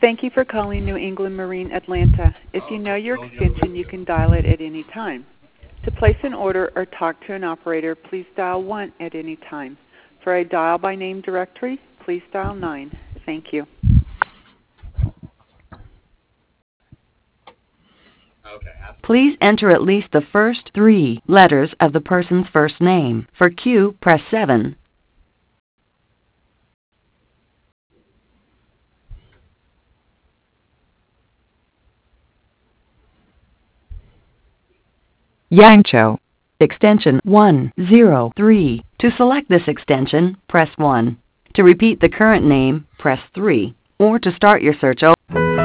Thank you for calling New England Marine Atlanta. If you know your extension, you can dial it at any time. To place an order or talk to an operator, please dial 1 at any time. For a dial by name directory, please dial 9. Thank you. Please enter at least the first 3 letters of the person's first name. For Q, press 7. Yangcho, extension 103. To select this extension, press 1. To repeat the current name, press 3. Or to start your search over.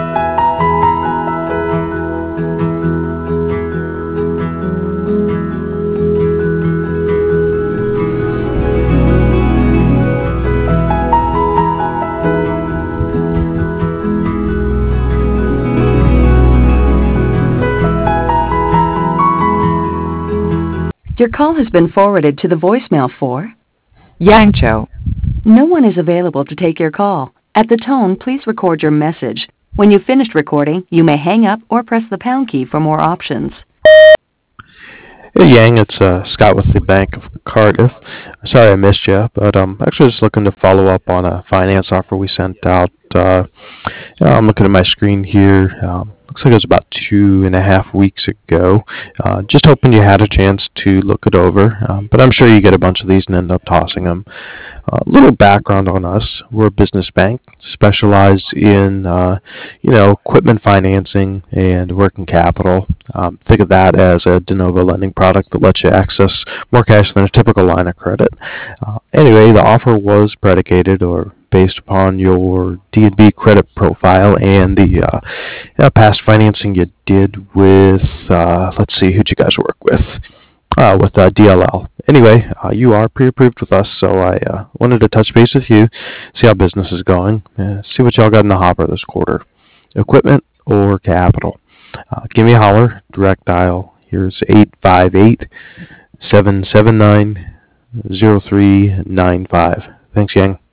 Your call has been forwarded to the voicemail for Yangcho. No one is available to take your call. At the tone, please record your message. When you've finished recording, you may hang up or press the pound key for more options. Hey Yang, it's Scott with the Bank of Cardiff. Sorry I missed you, but actually just looking to follow up on a finance offer we sent out. I'm looking at my screen here. Looks like it was about 2.5 weeks ago. Just hoping you had a chance to look it over, but I'm sure you get a bunch of these and end up tossing them. A little background on us. We're a business bank specialized in, equipment financing and working capital. Think of that as a de novo lending product that lets you access more cash than a typical line of credit. Anyway, the offer was predicated or based upon your D&B credit profile and the past financing you did with, let's see, who'd you guys work with? With DLL. Anyway, you are pre-approved with us, so I wanted to touch base with you, see how business is going, see what y'all got in the hopper this quarter. Equipment or capital. Give me a holler, direct dial. Here's 858-779-0395. Thanks, Yang.